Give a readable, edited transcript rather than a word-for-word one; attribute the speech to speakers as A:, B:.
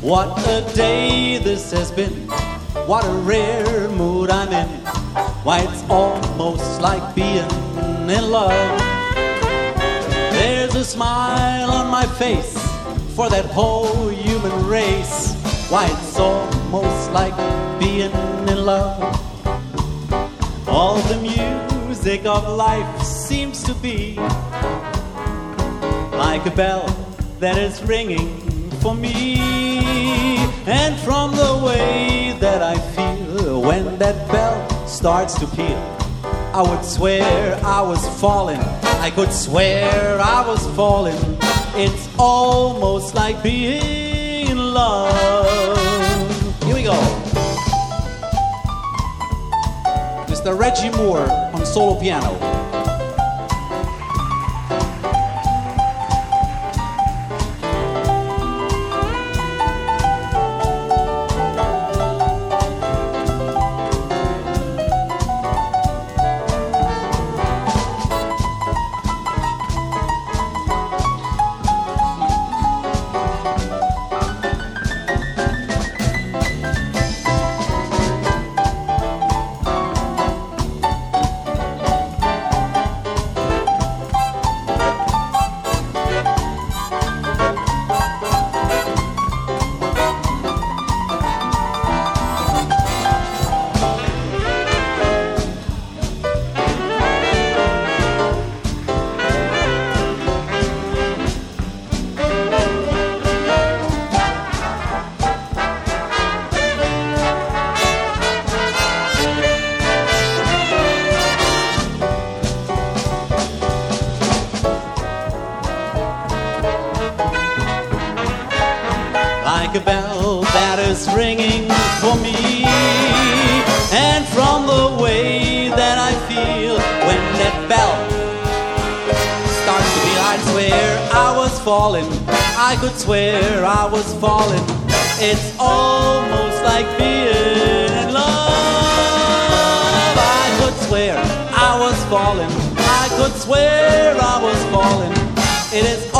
A: What a day this has been. What a rare mood I'm in. Why, it's almost like being in love. There's a smile on my face for that whole human race. Why, it's almost like being in love. All the music of life seems to be like a bell that is ringing for me. And from the way that I feel when that bell starts to peal, I would swear I was falling. I could swear I was falling. It's almost like being in love. Here we go. Mr. Reggie Moore on solo piano. Like a bell that is ringing for me. And from the way that I feel when that bell starts to beat, I'd swear I was falling. I could swear I was falling. It's almost like being in love. I could swear I was falling. I could swear I was falling. It is